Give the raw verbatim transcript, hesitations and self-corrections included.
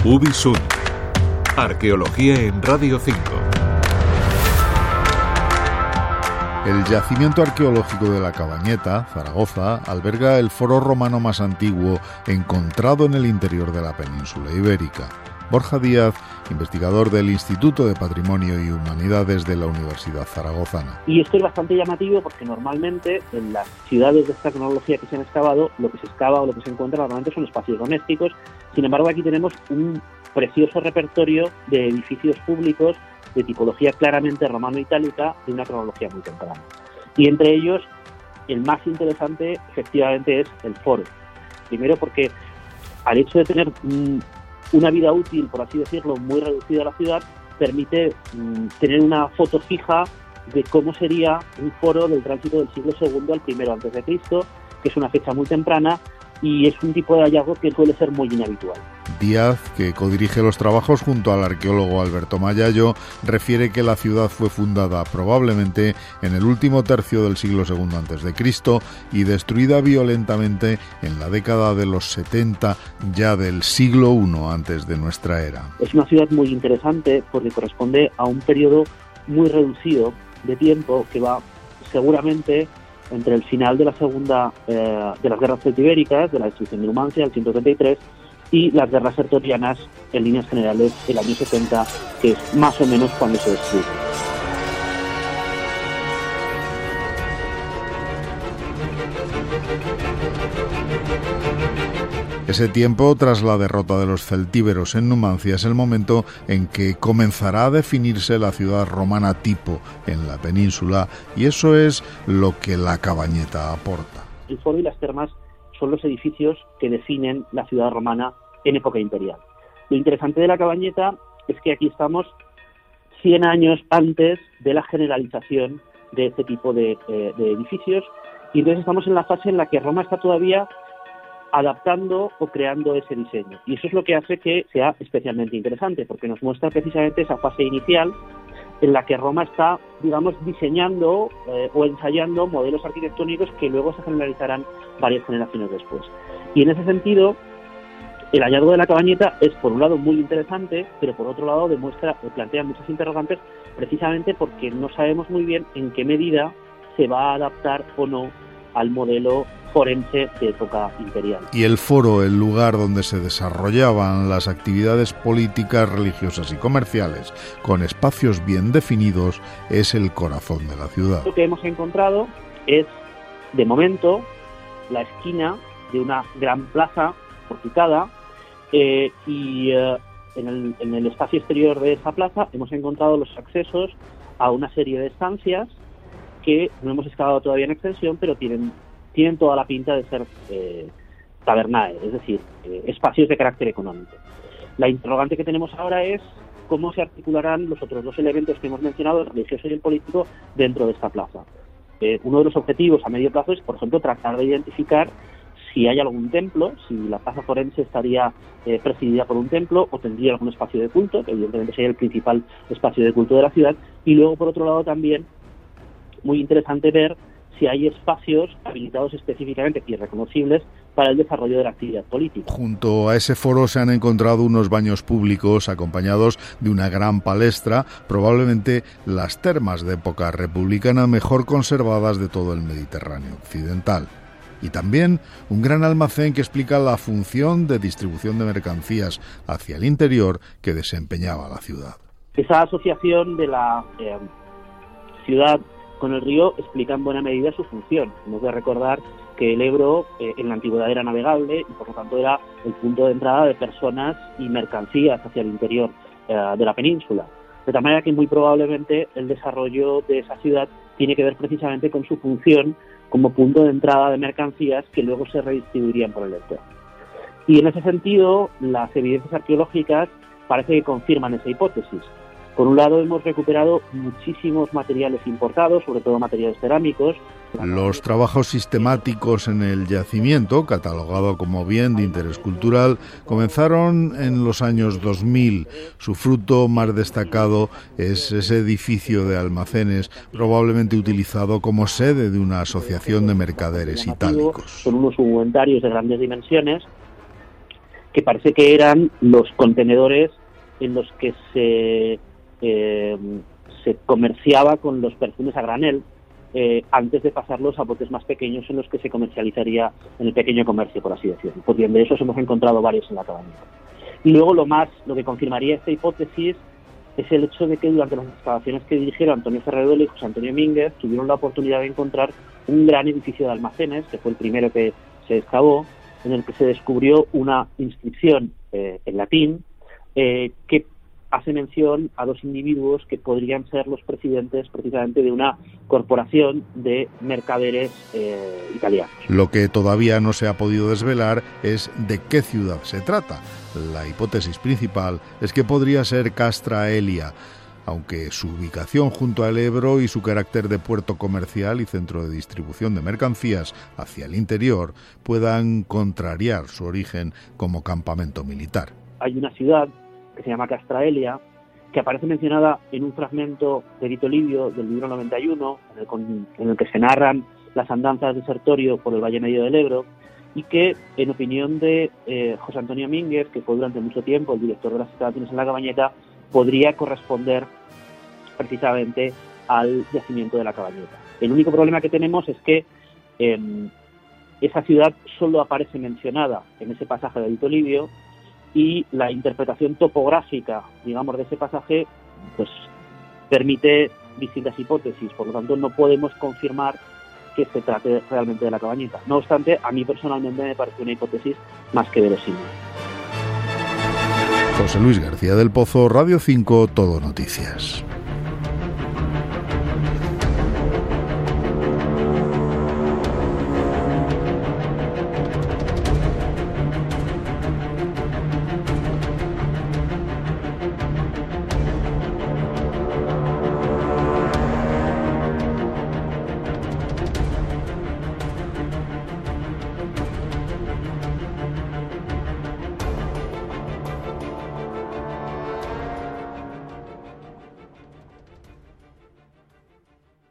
Ubisund. Arqueología en Radio cinco. El yacimiento arqueológico de la Cabañeta, Zaragoza, alberga el foro romano más antiguo encontrado en el interior de la península ibérica. Borja Díaz, investigador del Instituto de Patrimonio y Humanidades de la Universidad Zaragozana. Y esto es bastante llamativo porque normalmente en las ciudades de esta cronología que se han excavado, lo que se excava o lo que se encuentra normalmente son espacios domésticos. Sin embargo, aquí tenemos un precioso repertorio de edificios públicos de tipología claramente romano-itálica de una cronología muy temprana. Y entre ellos, el más interesante efectivamente es el foro. Primero porque al hecho de tener mmm, una vida útil, por así decirlo, muy reducida a la ciudad, permite mmm, tener una foto fija de cómo sería un foro del tránsito del siglo segundo al primero antes de Cristo, que es una fecha muy temprana y es un tipo de hallazgo que suele ser muy inhabitual. Díaz, que codirige los trabajos junto al arqueólogo Alberto Mayallo, refiere que la ciudad fue fundada probablemente en el último tercio del siglo segundo antes de Cristo y destruida violentamente en la década de los setenta ya del siglo primero antes de nuestra era. Es una ciudad muy interesante porque corresponde a un periodo muy reducido de tiempo que va seguramente entre el final de la segunda eh, de las guerras celtibéricas, de la destrucción de Numancia, el ciento treinta y tres, y las guerras sertorianas, en líneas generales, el año setenta, que es más o menos cuando se destruye. Ese tiempo, tras la derrota de los celtíberos en Numancia, es el momento en que comenzará a definirse la ciudad romana tipo en la península, y eso es lo que la Cabañeta aporta. El foro y las termas son los edificios que definen la ciudad romana en época imperial. Lo interesante de la Cabañeta es que aquí estamos cien años antes de la generalización de este tipo de, eh, de edificios, y entonces estamos en la fase en la que Roma está todavía adaptando o creando ese diseño. Y eso es lo que hace que sea especialmente interesante, porque nos muestra precisamente esa fase inicial en la que Roma está, digamos, diseñando eh, o ensayando modelos arquitectónicos que luego se generalizarán varias generaciones después. Y en ese sentido, el hallazgo de la Cabañeta es, por un lado, muy interesante, pero por otro lado demuestra, plantea muchas interrogantes, precisamente porque no sabemos muy bien en qué medida se va a adaptar o no al modelo forense de época imperial. Y el foro, el lugar donde se desarrollaban las actividades políticas, religiosas y comerciales, con espacios bien definidos, es el corazón de la ciudad. Lo que hemos encontrado es, de momento, la esquina de una gran plaza porticada eh, y eh, en, el, en el espacio exterior de esa plaza hemos encontrado los accesos a una serie de estancias que no hemos excavado todavía en extensión, pero tienen tienen toda la pinta de ser eh, tabernae, es decir, eh, espacios de carácter económico. La interrogante que tenemos ahora es cómo se articularán los otros dos elementos que hemos mencionado, el religioso y el político, dentro de esta plaza. Eh, uno de los objetivos a medio plazo es, por ejemplo, tratar de identificar si hay algún templo, si la plaza forense estaría eh, presidida por un templo o tendría algún espacio de culto, que evidentemente sería el principal espacio de culto de la ciudad, y luego, por otro lado, también muy interesante ver si hay espacios habilitados específicamente y reconocibles para el desarrollo de la actividad política. Junto a ese foro se han encontrado unos baños públicos acompañados de una gran palestra, probablemente las termas de época republicana mejor conservadas de todo el Mediterráneo occidental. Y también un gran almacén que explica la función de distribución de mercancías hacia el interior que desempeñaba la ciudad. Esa asociación de la eh, ciudad con el río explica en buena medida su función. Hemos de recordar que el Ebro eh, en la antigüedad era navegable y por lo tanto era el punto de entrada de personas y mercancías hacia el interior eh, de la península. De tal manera que muy probablemente el desarrollo de esa ciudad tiene que ver precisamente con su función como punto de entrada de mercancías que luego se redistribuirían por el entorno. Y en ese sentido, las evidencias arqueológicas parece que confirman esa hipótesis. Por un lado, hemos recuperado muchísimos materiales importados, sobre todo materiales cerámicos. Los trabajos sistemáticos en el yacimiento, catalogado como bien de interés cultural, comenzaron en los años dos mil. Su fruto más destacado es ese edificio de almacenes, probablemente utilizado como sede de una asociación de mercaderes itálicos. Son unos inventarios de grandes dimensiones que parece que eran los contenedores en los que se, eh, se comerciaba con los perfumes a granel, eh, antes de pasarlos a botes más pequeños en los que se comercializaría en el pequeño comercio, por así decirlo. Pues bien, de esos hemos encontrado varios en la Cabañeta. Y luego lo más, lo que confirmaría esta hipótesis es el hecho de que durante las excavaciones que dirigieron Antonio Ferreruelo y José Antonio Mínguez tuvieron la oportunidad de encontrar un gran edificio de almacenes, que fue el primero que se excavó, en el que se descubrió una inscripción eh, en latín eh, que hace mención a dos individuos que podrían ser los presidentes precisamente de una corporación de mercaderes eh, italianos. Lo que todavía no se ha podido desvelar es de qué ciudad se trata. La hipótesis principal es que podría ser Castra Elia, aunque su ubicación junto al Ebro y su carácter de puerto comercial y centro de distribución de mercancías hacia el interior puedan contrariar su origen como campamento militar. Hay una ciudad que se llama Castra Elia, que aparece mencionada en un fragmento de Vito Livio del libro noventa y uno, en el, con, en el que se narran las andanzas de Sertorio por el Valle Medio del Ebro, y que, en opinión de eh, José Antonio Mínguez, que fue durante mucho tiempo el director de las excavaciones en la Cabañeta, podría corresponder precisamente al yacimiento de la Cabañeta. El único problema que tenemos es que eh, esa ciudad solo aparece mencionada en ese pasaje de Vito Livio, y la interpretación topográfica, digamos, de ese pasaje, pues permite distintas hipótesis. Por lo tanto, no podemos confirmar que se trate realmente de la Cabañeta. No obstante, a mí personalmente me parece una hipótesis más que verosímil. José Luis García del Pozo, Radio cinco, Todo Noticias.